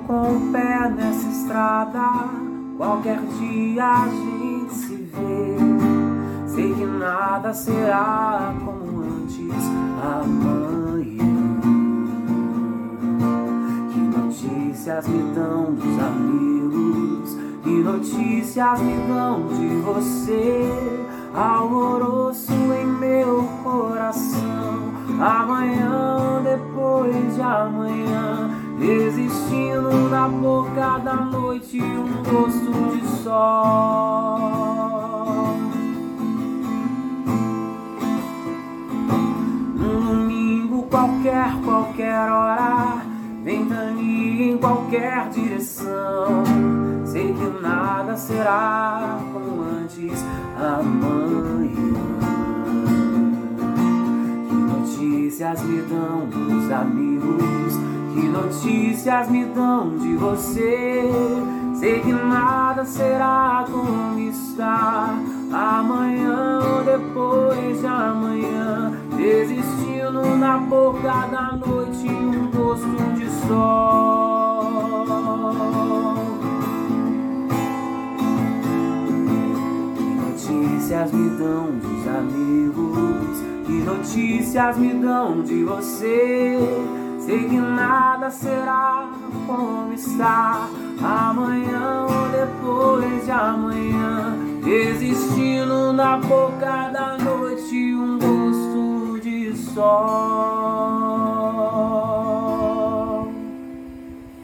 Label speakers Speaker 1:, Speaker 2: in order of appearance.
Speaker 1: com o pé nessa estrada, qualquer dia a gente se vê. Sei que nada será como antes amanhã. Que notícias me dão dos amigos, que notícias me dão de você? Alvoroço em meu coração, amanhã, depois de amanhã, existindo na boca da noite um gosto de sol. Num domingo qualquer hora, ventania em qualquer direção. Sei que nada será como antes amanhã. Que notícias me dão dos amigos, que notícias me dão de você? Sei que nada será como está amanhã ou depois de amanhã, existindo na boca da noite um gosto de sol. Que notícias me dão dos amigos, que notícias me dão de você? Sei que nada será como está amanhã ou depois de amanhã, existindo na boca da noite um gosto de sol.